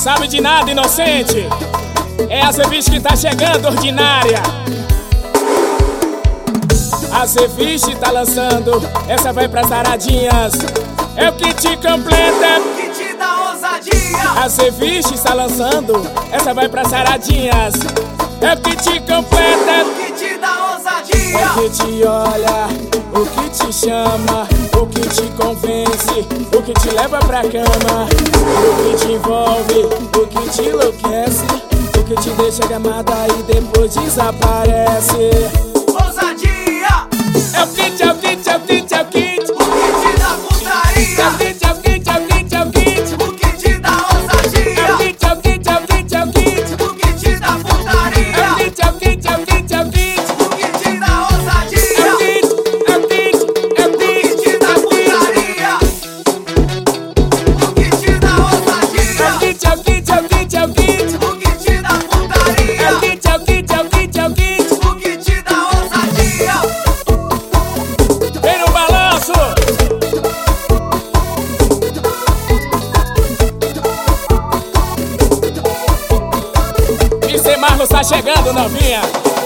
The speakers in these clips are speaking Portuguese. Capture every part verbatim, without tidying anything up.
Sabe de nada, inocente. É a Ceviche que tá chegando, ordinária. A Ceviche tá lançando, essa vai pras aradinhas. É o que te completa, é o que te dá ousadia. A Ceviche está lançando, essa vai pras aradinhas. É o que te completa, é o que te dá ousadia. É o que te olha, o que te chama, o que te convence, o que te leva pra cama, o que te envolve, o que te enlouquece, o que te deixa gamada e depois desaparece. Ousadia! É o kit, é o kit, é o kit, é o kit. O que te dá putaria. É o kit, é o kit, é o kit, é o kit. O que te dá ousadia. É o kit, é o kit, é o kit, é o kit. O que te dá putaria. É o kit, é o kit, é o kit, é o kit. O que te dá ousadia. É o kit, é o kit, é o O que kit. te dá putaria. O que te dá ousadia. É o kit, é o kit, é o kit, é o kit. O que te dá putaria. É o kit, é o kit, é o kit, é o kit. O que te dá ousadia. Vem no balanço. mister Marlos tá chegando, novinha.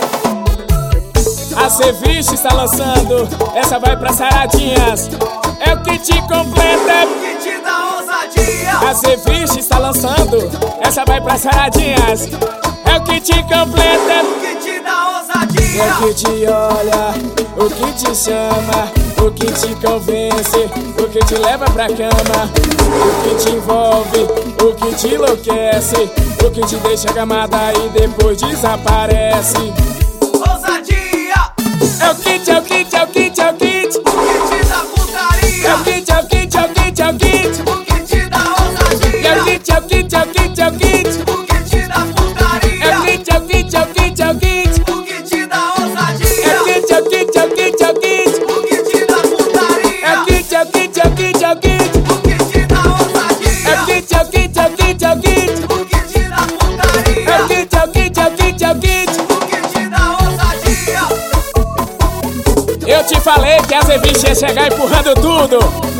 A Ceviche está lançando, essa vai pras saradinhas. É o que te completa, O que te dá ousadia. A Ceviche está lançando, essa vai pras saradinhas. É o que te completa, O que te dá é ousadia. o que te olha, o que te chama, o que te convence, o que te leva pra cama, o que te envolve, o que te enlouquece, o que te deixa gamada e depois desaparece. Ousadia. É o kit, é o kit, é o kit, é o kit. O que te dá putaria. É o kit, é o kit, é o kit, é o kit. O que te dá É ousadia. o kit, é o kit, é o kit, é o kit. O que te dá É o putaria. kit, é o kit, é o kit, é o kit. O que te dá É ousadia. o kit, é o kit, é o kit, é o kit. O que te dá É o putaria. kit, é o kit, é o kit, é o kit. O que te dá É o ousadia. kit, é o kit, é o kit, é o kit. O que te dá É o putaria. kit, é o kit, é o kit, é o kit. O que te dá ousadia. Eu te falei que a Ceviche ia chegar empurrando tudo.